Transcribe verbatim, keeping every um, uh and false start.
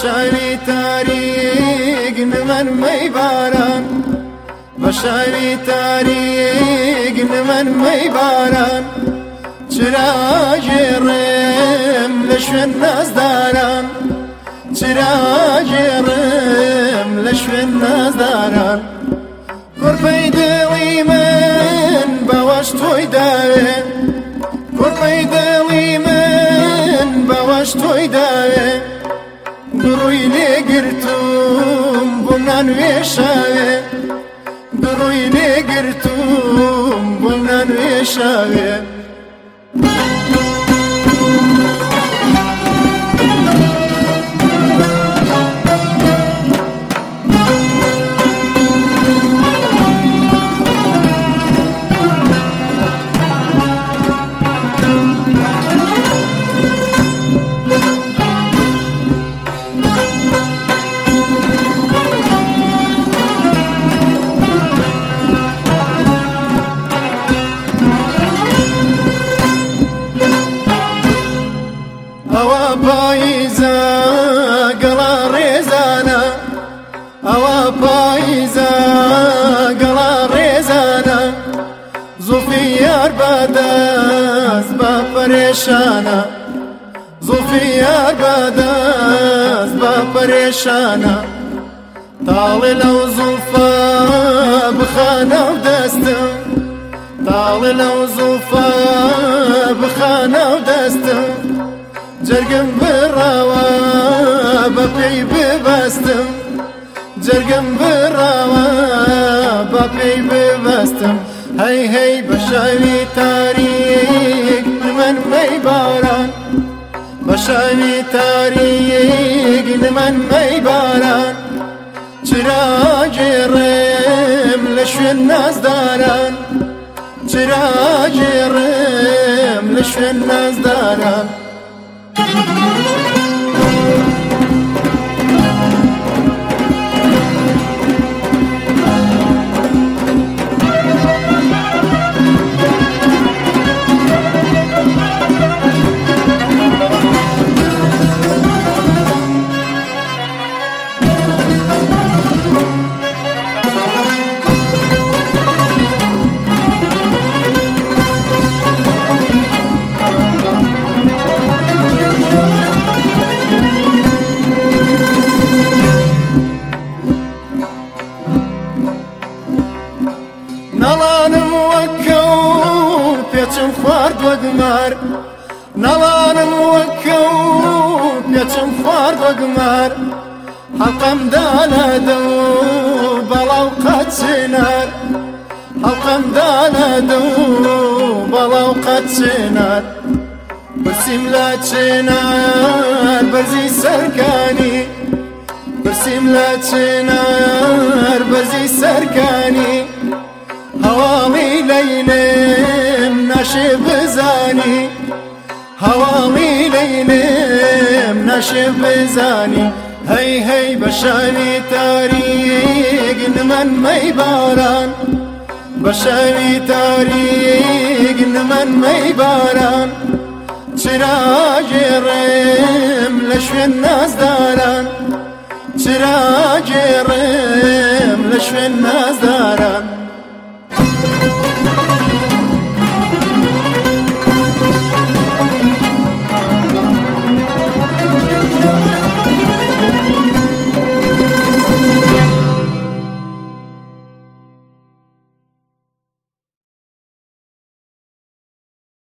بەشاوی تاریک نمەنمەی باران بەشاوی تاریک نمەنمەی باران چراژێڕێم لە شوێن نازداران چراژێڕێم لە شوێن نازداران کوڕپەی دڵی من بەوەش تۆی داوێ کوڕپەی دڵی من بەوەش تۆی داوێ دڕووی لێگرتوم بۆم نانوێشاوێ دڕووی لێگرتوم بۆم نانوێشاوێ ئەوە پاییزە گەڵا ڕێزانە ئەوە پاییزە گەڵا ڕێزانە زوڵفی یار بەدەست بە پەرێشانە زوڵفی یار بەدەست بە پەرێشانە تاڵێ لەو زوڵفە بخانە و دەستم تاڵێ لەو زوڵفە بخانە و دەستم جەرگم بڕاوە بە پێی ببەستم جەرگم بڕاوە بە پێی ببەستم هەی هەی بەشاوی تاریک نمەنمەی باران بەشاوی تاریک نمەنمەی باران چراژێڕێم لە شوێن نازداران چراژێڕێم لە شوێن نازداران نەڵانم وەکە و پێچم خوارد وەگمار نەڵانم وەکە و پێچم خوارد وەگمار حەڵقەمدا لەدە و بەڵاو قەت چنار حەڵقەمدا لەدە و بەڵاو قەت چنار برسیم لە چنار بەرزی سەرکانی برسیم لە چنار بەرزی سەرکانی هەواڵی لەیلێم ناشێ بزانی هەواڵی لەیلێم ناشێ بزانی هەی هەی بەشاوی تاریک نمەنمەی باران بەشاوی تاریک نمەنمەی باران چراژێڕێم لە شوێن نازداران چراژێڕێم لە شوێن نازداران